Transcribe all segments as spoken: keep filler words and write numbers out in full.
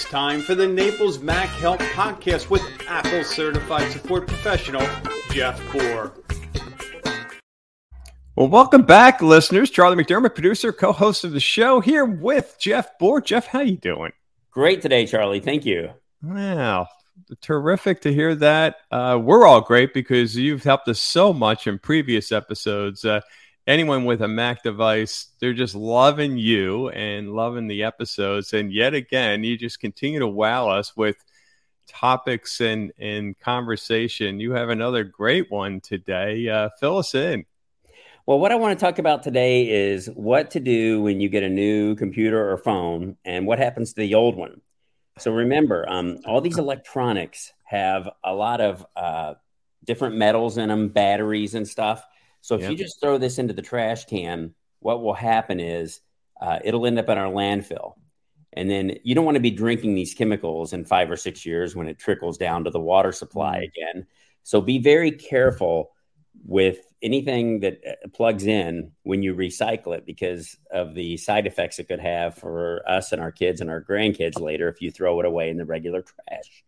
It's time for the Naples Mac Help Podcast with Apple Certified Support Professional, Jeff Bohr. Well, welcome back, listeners. Charlie McDermott, producer, co-host of the show, here with Jeff Bohr. Jeff, how you doing? Great today, Charlie. Thank you. Wow, terrific to hear that. Uh, we're all great because you've helped us so much in previous episodes. Uh, anyone with a Mac device, they're just loving you and loving the episodes. And yet again, you just continue to wow us with topics and, and conversation. You have another great one today. Uh, fill us in. Well, what I want to talk about today is what to do when you get a new computer or phone and what happens to the old one. So remember, um, all these electronics have a lot of uh, different metals in them, batteries and stuff. So if Yep. you just throw this into the trash can, what will happen is uh, it'll end up in our landfill. And then you don't want to be drinking these chemicals in five or six years when it trickles down to the water supply again. So be very careful with anything that plugs in when you recycle it because of the side effects it could have for us and our kids and our grandkids later if you throw it away in the regular trash.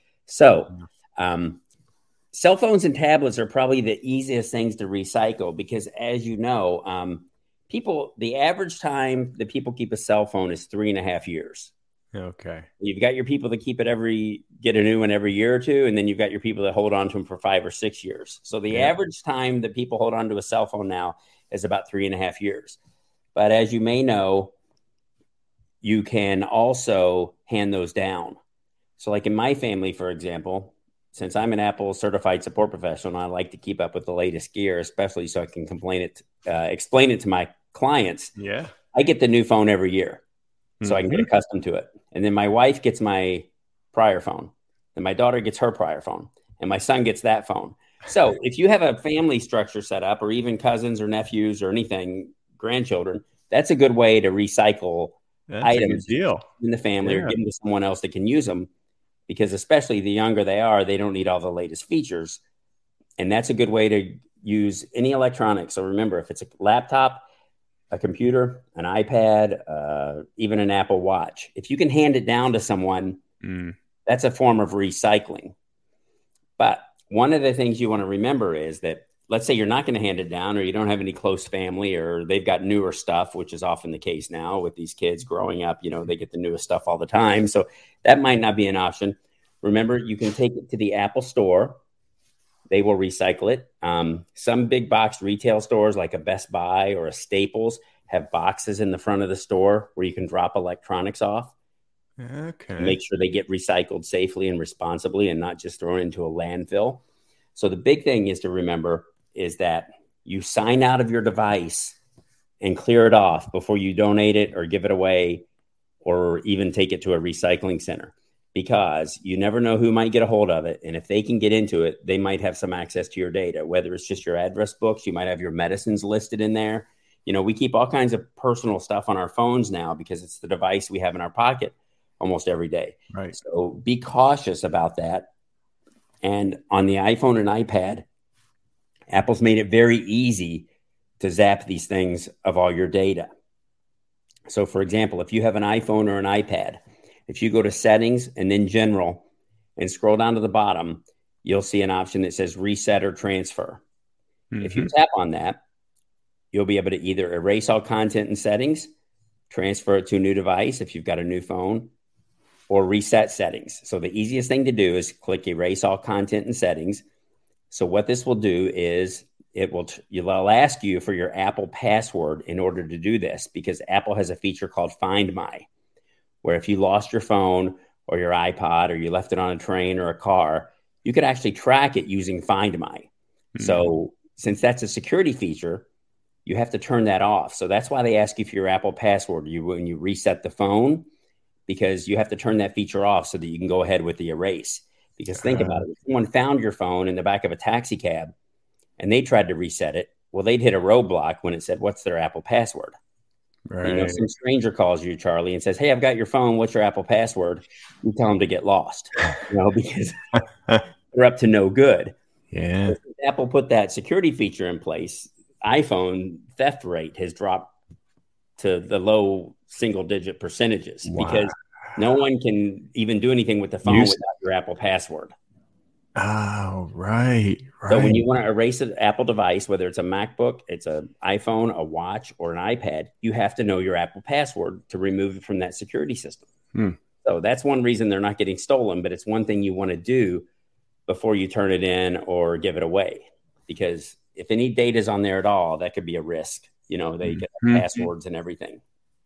So um, cell phones and tablets are probably the easiest things to recycle because, as you know, um, people, the average time that people keep a cell phone is three and a half years. Okay. You've got your people that keep it every, get a new one every year or two, and then you've got your people that hold on to them for five or six years. So the Yeah. average time that people hold on to a cell phone now is about three and a half years. But as you may know, you can also hand those down. So like in my family, for example, since I'm an Apple certified support professional, and I like to keep up with the latest gear, especially so I can complain it, uh, explain it to my clients. Yeah. I get the new phone every year. So I can get accustomed to it. And then my wife gets my prior phone. And my daughter gets her prior phone. And my son gets that phone. So if you have a family structure set up, or even cousins or nephews or anything, grandchildren, that's a good way to recycle That's items a good deal. in the family Yeah. or give them to someone else that can use them. Because especially the younger they are, they don't need all the latest features. And that's a good way to use any electronics. So remember, if it's a laptop, a computer, an iPad, uh, even an Apple Watch. If you can hand it down to someone, Mm. that's a form of recycling. But one of the things you want to remember is that, let's say you're not going to hand it down, or you don't have any close family, or they've got newer stuff, which is often the case now with these kids growing up. You know, they get the newest stuff all the time. So that might not be an option. Remember, you can take it to the Apple Store. They will recycle it. Um, some big box retail stores like a Best Buy or a Staples have boxes in the front of the store where you can drop electronics off. Okay. And make sure they get recycled safely and responsibly and not just thrown into a landfill. So the big thing is to remember is that you sign out of your device and clear it off before you donate it or give it away or even take it to a recycling center. Because you never know who might get a hold of it. And if they can get into it, they might have some access to your data, whether it's just your address books, you might have your medicines listed in there. You know, we keep all kinds of personal stuff on our phones now because it's the device we have in our pocket almost every day. Right. So be cautious about that. And on the iPhone and iPad, Apple's made it very easy to zap these things of all your data. So for example, if you have an iPhone or an iPad, if you go to settings and then general and scroll down to the bottom, you'll see an option that says reset or transfer. Mm-hmm. If you tap on that, you'll be able to either erase all content in settings, transfer it to a new device if you've got a new phone, or reset settings. So the easiest thing to do is click erase all content in settings. So what this will do is it will, it'll ask you for your Apple password in order to do this, because Apple has a feature called Find My, where if you lost your phone or your iPod or you left it on a train or a car, you could actually track it using Find My. Mm-hmm. So since that's a security feature, you have to turn that off. So that's why they ask you for your Apple password you, when you reset the phone, because you have to turn that feature off so that you can go ahead with the erase. Because think uh, about it. If someone found your phone in the back of a taxi cab and they tried to reset it, well, they'd hit a roadblock when it said, what's their Apple password? Right. You know, some stranger calls you, Charlie, and says, hey, I've got your phone. What's your Apple password? You tell them to get lost, you know, because they're up to no good. Yeah. So Apple put that security feature in place. iPhone theft rate has dropped to the low single digit percentages wow. because No one can even do anything with the phone Use- without your Apple password. Oh, right, right. So when you want to erase an Apple device, whether it's a MacBook, it's an iPhone, a watch, or an iPad, you have to know your Apple password to remove it from that security system. Hmm. So that's one reason they're not getting stolen, but it's one thing you want to do before you turn it in or give it away. Because if any data is on there at all, that could be a risk. You know, they get Mm-hmm. passwords and everything.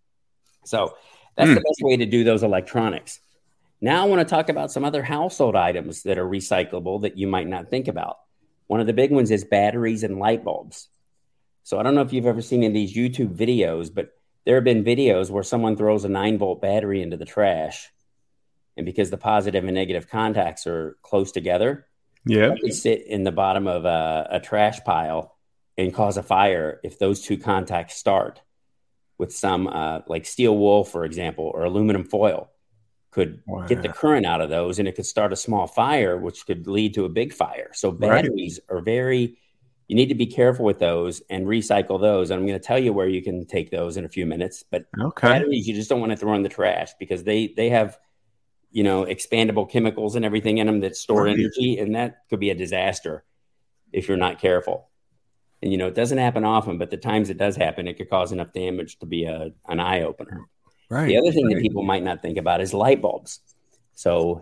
So that's Mm. the best way to do those electronics. Now I want to talk about some other household items that are recyclable that you might not think about. One of the big ones is batteries and light bulbs. So I don't know if you've ever seen any of these YouTube videos, but there have been videos where someone throws a nine volt battery into the trash. And because the positive and negative contacts are close together, Yeah. it can sit in the bottom of a, a trash pile and cause a fire if those two contacts start with some uh, like steel wool, for example, or aluminum foil could Wow. get the current out of those, and it could start a small fire, which could lead to a big fire. So Right. batteries are very, you need to be careful with those and recycle those. And I'm going to tell you where you can take those in a few minutes, but Okay. batteries, you just don't want to throw in the trash because they, they have, you know, expandable chemicals and everything in them that store Right. energy. And that could be a disaster if you're not careful. And, you know, it doesn't happen often, but the times it does happen, it could cause enough damage to be a, an eye opener. Right. The other thing right. that people might not think about is light bulbs. So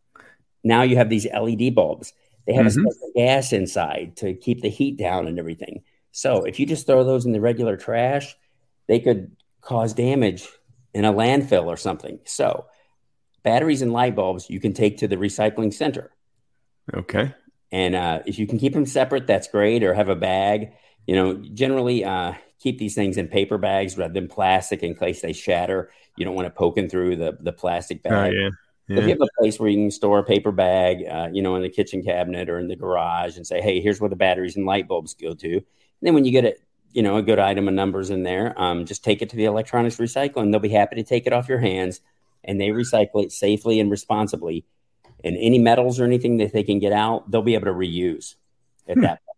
now you have these L E D bulbs. They have Mhm. a special gas inside to keep the heat down and everything. So if you just throw those in the regular trash, they could cause damage in a landfill or something. So batteries and light bulbs you can take to the recycling center. Okay. And uh, if you can keep them separate, that's great. Or have a bag. You know, generally uh, keep these things in paper bags rather than plastic in case they shatter. You don't want to poking through the, the plastic Oh, bag. yeah. If Yeah. you have a place where you can store a paper bag, uh, you know, in the kitchen cabinet or in the garage and say, hey, here's where the batteries and light bulbs go to. And then when you get it, you know, a good item of numbers in there, um, just take it to the electronics recycling. They'll be happy to take it off your hands, and they recycle it safely and responsibly. And any metals or anything that they can get out, they'll be able to reuse at Hmm. that point.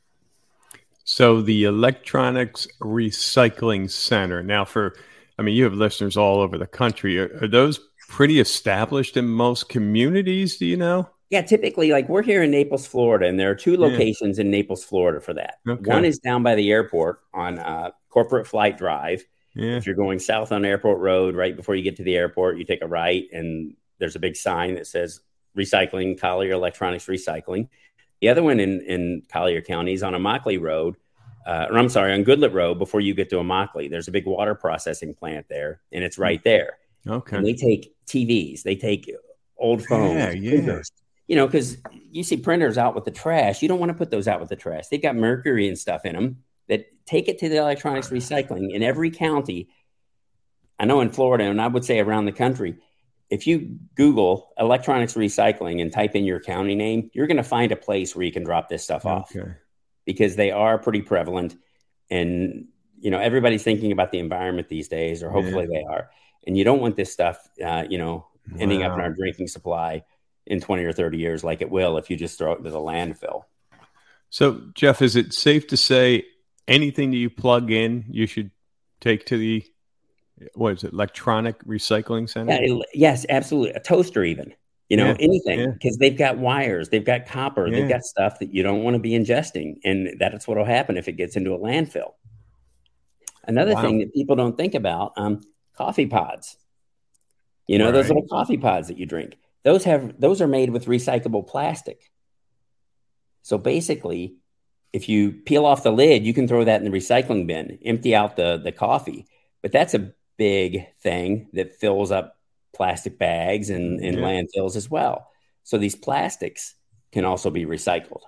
So the Electronics Recycling Center. Now, for, I mean, you have listeners all over the country. Are, are those pretty established in most communities? Do you know? Yeah, typically, like we're here in Naples, Florida, and there are two locations in Naples, Florida for that. Okay. One is down by the airport on uh, Corporate Flight Drive. Yeah. If you're going south on Airport Road, right before you get to the airport, you take a right, and there's a big sign that says Recycling, Collier Electronics Recycling. The other one in, in Collier County is on Immokalee Road, uh, or I'm sorry, on Goodlet Road before you get to Immokalee. There's a big water processing plant there, and it's right there. Okay. And they take T Vs, they take old phones, Yeah, yeah. printers. You know, because you see printers out with the trash. You don't want to put those out with the trash. They've got mercury and stuff in them that take it to the electronics recycling in every county. I know in Florida, and I would say around the country, if you Google electronics recycling and type in your county name, you're going to find a place where you can drop this stuff off Okay. because they are pretty prevalent. And, you know, everybody's thinking about the environment these days, or hopefully they are. And you don't want this stuff, uh, you know, ending up in Wow. our drinking supply in twenty or thirty years, like it will if you just throw it into the landfill. So, Jeff, is it safe to say anything that you plug in, you should take to the, what is it, Electronic Recycling Center? Yeah, it- yes, absolutely. A toaster, even, you know, Yeah, anything, yeah. because they've got wires, they've got copper, Yeah. they've got stuff that you don't want to be ingesting. And that's what will happen if it gets into a landfill. Another Wow. thing that people don't think about, um, coffee pods. You know, those Right. little coffee pods that you drink. Those have those are made with recyclable plastic. So basically, if you peel off the lid, you can throw that in the recycling bin, empty out the, the coffee. But that's a big thing that fills up plastic bags and, and Yeah. landfills as well. So these plastics can also be recycled.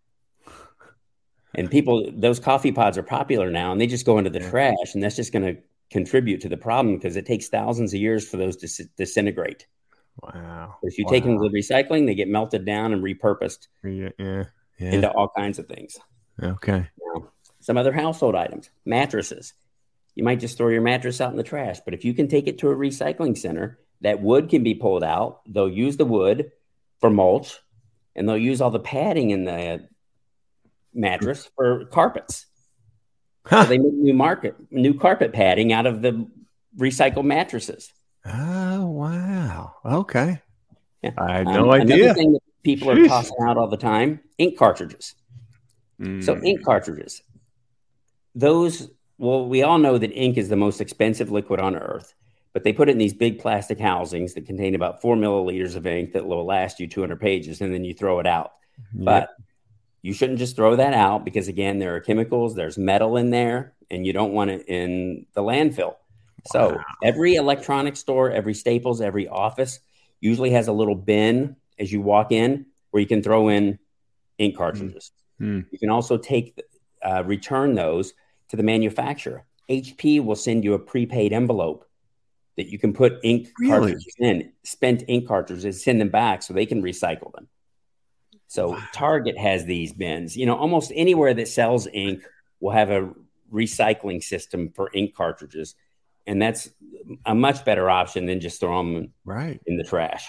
And people, those coffee pods are popular now, and they just go into the Yeah. trash, and that's just going to contribute to the problem because it takes thousands of years for those to dis- disintegrate. Wow. If you wow. take them to the recycling, they get melted down and repurposed Yeah. Yeah. yeah. into all kinds of things. Okay. Now, some other household items, mattresses. You might just throw your mattress out in the trash, but if you can take it to a recycling center, that wood can be pulled out. They'll use the wood for mulch, and they'll use all the padding in the mattress for carpets. Huh. So they make new market, new carpet padding out of the recycled mattresses. Oh, wow. Okay. Yeah. I had Um, no another idea. thing that people are Jeez. tossing out all the time, ink cartridges. So Mm, ink cartridges, those, well, we all know that ink is the most expensive liquid on earth, but they put it in these big plastic housings that contain about four milliliters of ink that will last you two hundred pages, and then you throw it out. yep. But you shouldn't just throw that out because, again, there are chemicals, there's metal in there, and you don't want it in the landfill. So Wow. every electronic store, every Staples, every office usually has a little bin as you walk in where you can throw in ink cartridges. Mm. You can also take, uh, return those to the manufacturer. H P will send you a prepaid envelope that you can put ink Really? cartridges in, spent ink cartridges, send them back so they can recycle them. So Wow. Target has these bins. You know, almost anywhere that sells ink will have a recycling system for ink cartridges. And that's a much better option than just throw them Right. in the trash.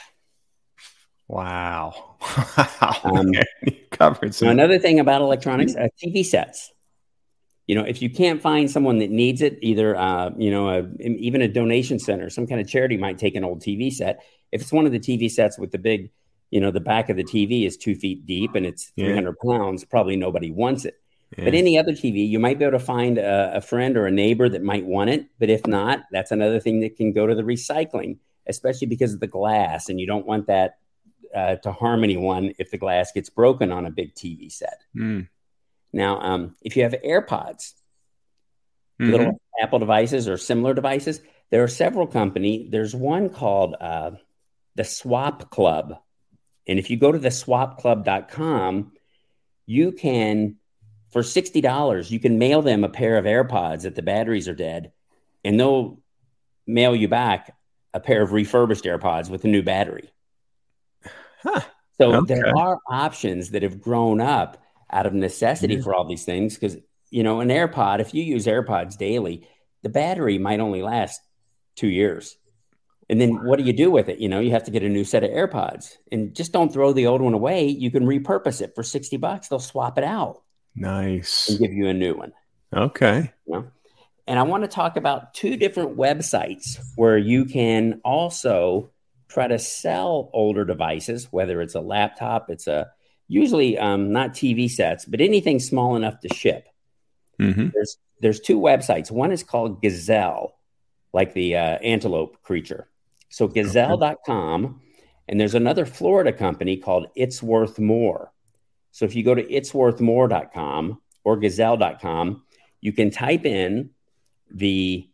Wow. Wow. Um, Man, you covered Now, some. another thing about electronics, uh, T V sets. You know, if you can't find someone that needs it, either, uh, you know, a, even a donation center, some kind of charity might take an old T V set. If it's one of the T V sets with the big, you know, the back of the T V is two feet deep and it's Yeah. three hundred pounds, probably nobody wants it. Yeah. But any other T V, you might be able to find a, a friend or a neighbor that might want it. But if not, that's another thing that can go to the recycling, especially because of the glass. And you don't want that uh, to harm anyone if the glass gets broken on a big T V set. Mm. Now, um, if you have AirPods, Mhm. little Apple devices or similar devices, there are several companies. There's one called uh, the Swap Club. And if you go to the swap club dot com, you can, for sixty dollars, you can mail them a pair of AirPods if the batteries are dead, and they'll mail you back a pair of refurbished AirPods with a new battery. Huh. So Okay. there are options that have grown up out of necessity Yeah. for all these things. Because, you know, an AirPod, if you use AirPods daily, the battery might only last two years. And then what do you do with it? You know, you have to get a new set of AirPods, and just don't throw the old one away. You can repurpose it for sixty bucks. They'll swap it out Nice. and give you a new one. Okay. You know? And I want to talk about two different websites where you can also try to sell older devices, whether it's a laptop, it's a usually um, not T V sets, but anything small enough to ship. Mm-hmm. There's there's two websites. One is called Gazelle, like the uh, antelope creature. So gazelle dot com, and there's another Florida company called It's Worth More. So if you go to it's worth more dot com or gazelle dot com, you can type in the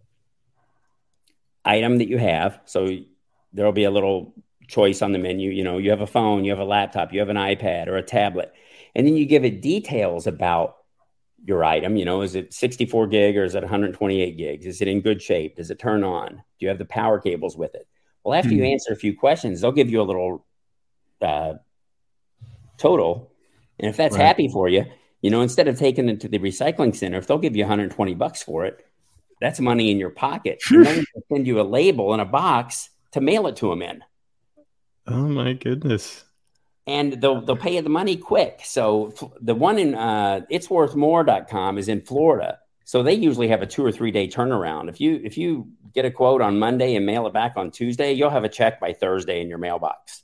item that you have. So there'll be a little choice on the menu. You know, you have a phone, you have a laptop, you have an iPad or a tablet, and then you give it details about your item. You know, is it sixty-four gig or is it one hundred twenty-eight gigs? Is it in good shape? Does it turn on? Do you have the power cables with it? Well, after Hmm. you answer a few questions, they'll give you a little uh, total. And if that's Right. happy for you, you know, instead of taking it to the recycling center, if they'll give you one hundred twenty bucks for it, that's money in your pocket. And then they'll send you a label in a box to mail it to them in. Oh my goodness. And they'll they'll pay you the money quick. So f- the one in uh, it's worth more dot com is in Florida. So they usually have a two or three day turnaround. If you if you get a quote on Monday and mail it back on Tuesday, you'll have a check by Thursday in your mailbox.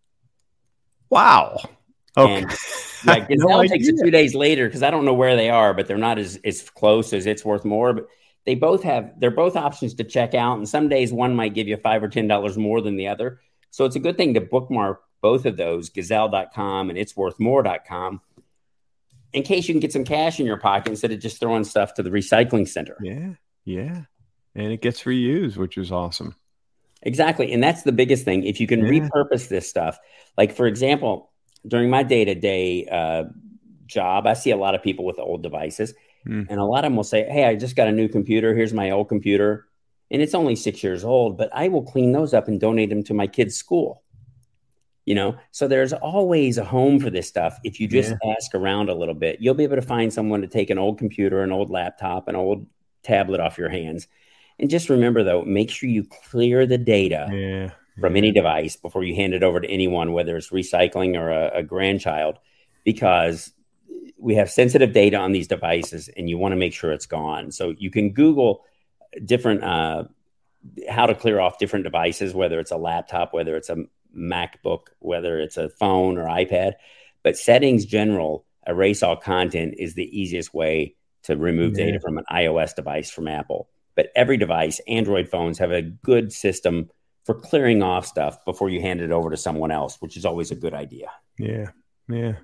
Wow. Okay. And yeah, I had no Gazelle takes it idea. two days later because I don't know where they are, but they're not as, as close as It's Worth More. But they both have they're both options to check out. And some days one might give you five or ten dollars more than the other. So it's a good thing to bookmark both of those, gazelle dot com and it's worth more dot com, in case you can get some cash in your pocket instead of just throwing stuff to the recycling center. Yeah. Yeah. And it gets reused, which is awesome. Exactly. And that's the biggest thing. If you can Yeah. repurpose this stuff, like, for example, during my day-to-day uh, job, I see a lot of people with old devices. Mm. And a lot of them will say, hey, I just got a new computer. Here's my old computer. And it's only six years old, but I will clean those up and donate them to my kids' school. You know, so there's always a home for this stuff. If you just Yeah. ask around a little bit, you'll be able to find someone to take an old computer, an old laptop, an old tablet off your hands. And just remember, though, make sure you clear the data Yeah. from Yeah. any device before you hand it over to anyone, whether it's recycling or a, a grandchild, because we have sensitive data on these devices and you want to make sure it's gone. So you can Google different uh, how to clear off different devices, whether it's a laptop, whether it's a MacBook, whether it's a phone or iPad. But settings general, erase all content is the easiest way to remove yeah. data from an iOS device from Apple. But every device, Android phones have a good system for clearing off stuff before you hand it over to someone else, which is always a good idea. Yeah, yeah.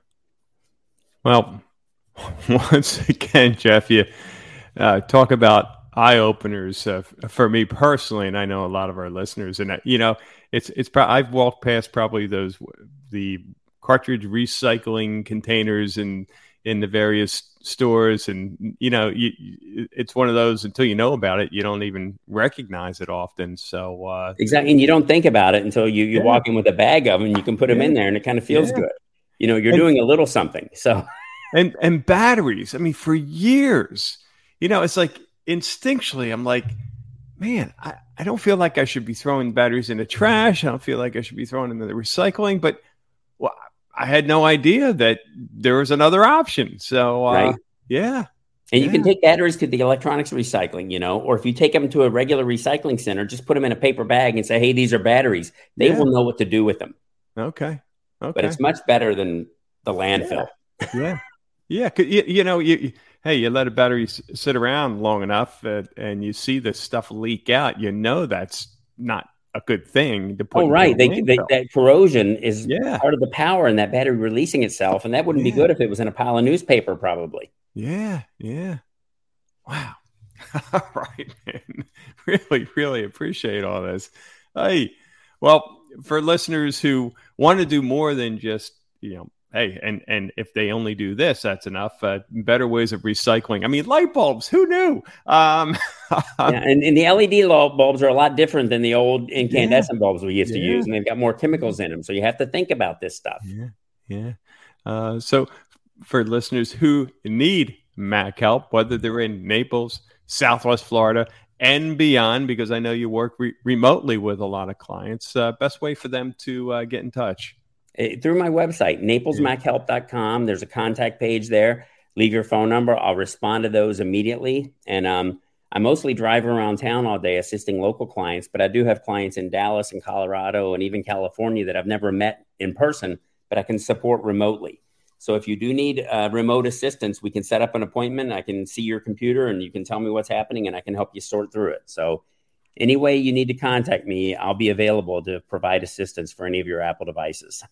Well, once again, Jeff, you uh, talk about eye-openers uh, for me personally, and I know a lot of our listeners. And, uh, you know, it's it's. Pro- I've walked past probably those the cartridge recycling containers and in the various stores, and you know, you, it's one of those until you know about it, you don't even recognize it often. So uh, exactly, and you don't think about it until you you yeah. walk in with a bag of them, and you can put them yeah. in there, and it kind of feels yeah. good. You know, you're and, doing a little something. So, and and batteries. I mean, for years, you know, it's like instinctually, I'm like, man, I, I don't feel like I should be throwing batteries in the trash. I don't feel like I should be throwing them in the recycling, but well, I had no idea that there was another option. So, uh, right. yeah. And you yeah. can take batteries to the electronics recycling, you know, or if you take them to a regular recycling center, just put them in a paper bag and say, hey, these are batteries. They yeah. will know what to do with them. Okay. Okay. But it's much better than the landfill. Yeah. Yeah. yeah. You, you know, you, hey, you let a battery s- sit around long enough uh, and you see this stuff leak out, you know, that's not a good thing to put. Oh, right. They, they, that corrosion is yeah. part of the power in that battery releasing itself. And that wouldn't yeah. be good if it was in a pile of newspaper, probably. Yeah. Yeah. Wow. All right, man. Really, really appreciate all this. Hey, well, for listeners who want to do more than just, you know, hey, and, and if they only do this, that's enough. Uh, better ways of recycling. I mean, light bulbs, who knew? Um, yeah, and, and the L E D bulbs are a lot different than the old incandescent yeah. bulbs we used yeah. to use, and they've got more chemicals in them. So you have to think about this stuff. Yeah, yeah. Uh, so for listeners who need Mac help, whether they're in Naples, Southwest Florida, and beyond, because I know you work re- remotely with a lot of clients, uh, best way for them to uh, get in touch? Through my website, naples mac help dot com. There's a contact page there. Leave your phone number. I'll respond to those immediately. And um, I mostly drive around town all day assisting local clients, but I do have clients in Dallas and Colorado and even California that I've never met in person, but I can support remotely. So if you do need uh, remote assistance, we can set up an appointment. I can see your computer and you can tell me what's happening and I can help you sort through it. So any way you need to contact me, I'll be available to provide assistance for any of your Apple devices.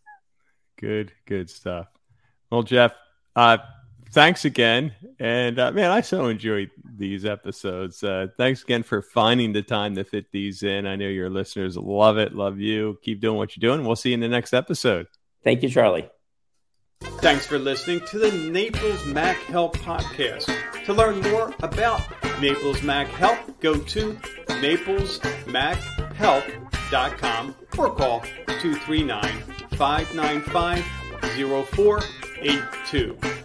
Good, good stuff. Well, Jeff, uh, thanks again. And uh, man, I so enjoyed these episodes. Uh, thanks again for finding the time to fit these in. I know your listeners love it, love you. Keep doing what you're doing. We'll see you in the next episode. Thank you, Charlie. Thanks for listening to the Naples Mac Help podcast. To learn more about Naples Mac Help, go to naples mac help dot com or call two three nine, five nine five, zero four eight two.